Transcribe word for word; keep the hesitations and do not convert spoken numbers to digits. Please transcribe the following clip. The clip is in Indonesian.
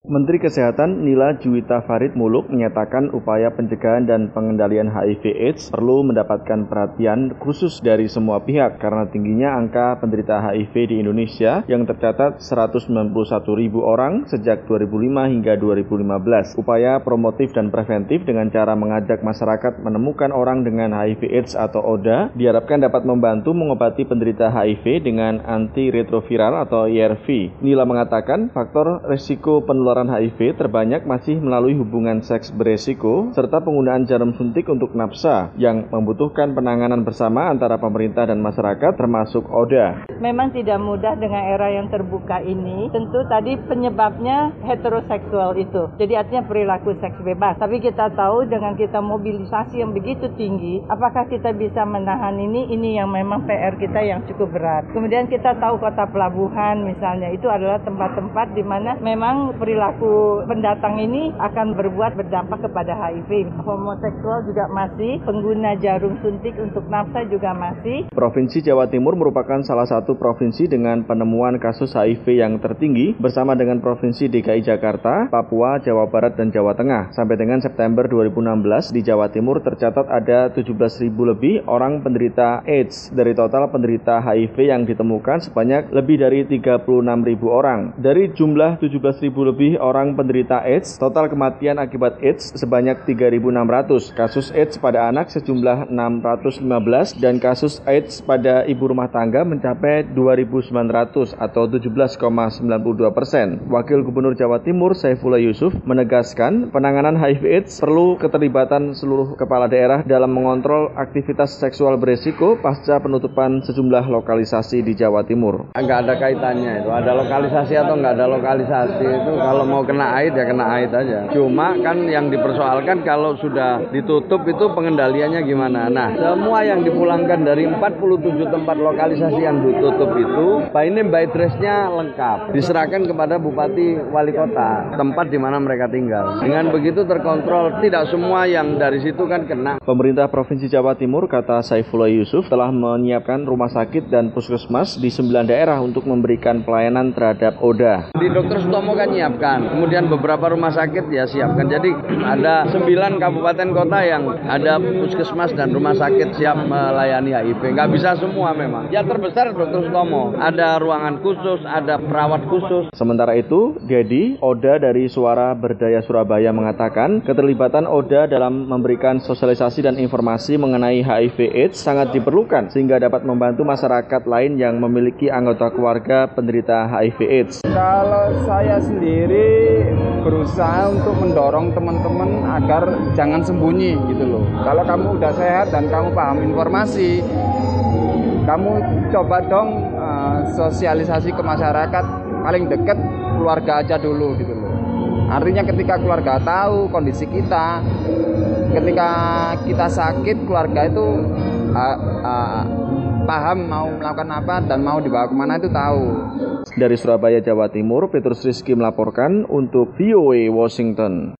Menteri Kesehatan Nila Juwita Farid Muluk menyatakan upaya pencegahan dan pengendalian H I V AIDS perlu mendapatkan perhatian khusus dari semua pihak karena tingginya angka penderita H I V di Indonesia yang tercatat seratus sembilan puluh satu ribu orang sejak dua ribu lima hingga dua ribu lima belas. Upaya promotif dan preventif dengan cara mengajak masyarakat menemukan orang dengan H I V AIDS atau O D A diharapkan dapat membantu mengobati penderita H I V dengan antiretroviral atau A R V. Nila mengatakan faktor risiko penularan H I V terbanyak masih melalui hubungan seks beresiko serta penggunaan jarum suntik untuk nafsa yang membutuhkan penanganan bersama antara pemerintah dan masyarakat termasuk O D A. Memang tidak mudah dengan era yang terbuka ini. Tentu tadi penyebabnya heteroseksual itu. Jadi artinya perilaku seks bebas. Tapi kita tahu dengan kita mobilisasi yang begitu tinggi, apakah kita bisa menahan ini? Ini yang memang P R kita yang cukup berat. Kemudian kita tahu kota pelabuhan misalnya itu adalah tempat-tempat di mana memang perilaku pendatang ini akan berbuat berdampak kepada H I V. Homoseksual juga masih, pengguna jarum suntik untuk nafsa juga masih. Provinsi Jawa Timur merupakan salah satu provinsi dengan penemuan kasus H I V yang tertinggi bersama dengan Provinsi D K I Jakarta, Papua, Jawa Barat, dan Jawa Tengah. Sampai dengan September dua ribu enam belas di Jawa Timur tercatat ada tujuh belas ribu lebih orang penderita AIDS. Dari total penderita H I V yang ditemukan sebanyak lebih dari tiga puluh enam ribu orang. Dari jumlah tujuh belas ribu lebih orang penderita AIDS, total kematian akibat AIDS sebanyak tiga ribu enam ratus, kasus AIDS pada anak sejumlah enam ratus lima belas, dan kasus AIDS pada ibu rumah tangga mencapai dua ribu sembilan ratus atau tujuh belas koma sembilan puluh dua persen. Wakil Gubernur Jawa Timur Saifullah Yusuf menegaskan penanganan H I V AIDS perlu keterlibatan seluruh kepala daerah dalam mengontrol aktivitas seksual beresiko pasca penutupan sejumlah lokalisasi di Jawa Timur. Nggak ada kaitannya itu, ada lokalisasi atau nggak ada lokalisasi itu kalau mau kena A I D ya kena A I D aja. Cuma kan yang dipersoalkan kalau sudah ditutup itu pengendaliannya gimana. Nah, semua yang dipulangkan dari empat puluh tujuh tempat lokalisasi yang ditutup itu, Pak ini by address-nya lengkap. Diserahkan kepada Bupati Wali Kota, tempat di mana mereka tinggal. Dengan begitu terkontrol, tidak semua yang dari situ kan kena. Pemerintah Provinsi Jawa Timur, kata Saifullah Yusuf, telah menyiapkan rumah sakit dan puskesmas di sembilan daerah untuk memberikan pelayanan terhadap O D A. Di Dokter Sutomo kan nyiapkan. Kemudian beberapa rumah sakit ya siapkan. Jadi ada sembilan kabupaten kota yang ada puskesmas dan rumah sakit siap melayani H I V. Nggak bisa semua memang. Ya terbesar Dokter Sutomo. Ada ruangan khusus, ada perawat khusus. Sementara itu, Gedi, O D A dari Suara Berdaya Surabaya mengatakan keterlibatan O D A dalam memberikan sosialisasi dan informasi mengenai H I V AIDS sangat diperlukan sehingga dapat membantu masyarakat lain yang memiliki anggota keluarga penderita H I V AIDS. Kalau saya sendiri berusaha untuk mendorong teman-teman agar jangan sembunyi gitu loh. Kalau kamu udah sehat dan kamu paham informasi, kamu coba dong uh, sosialisasi ke masyarakat, paling dekat keluarga aja dulu gitu loh. Artinya ketika keluarga tahu kondisi kita, ketika kita sakit, keluarga itu uh, uh, paham mau melakukan apa dan mau dibawa kemana itu tahu. Dari Surabaya, Jawa Timur, Petrus Rizky melaporkan untuk V O A Washington.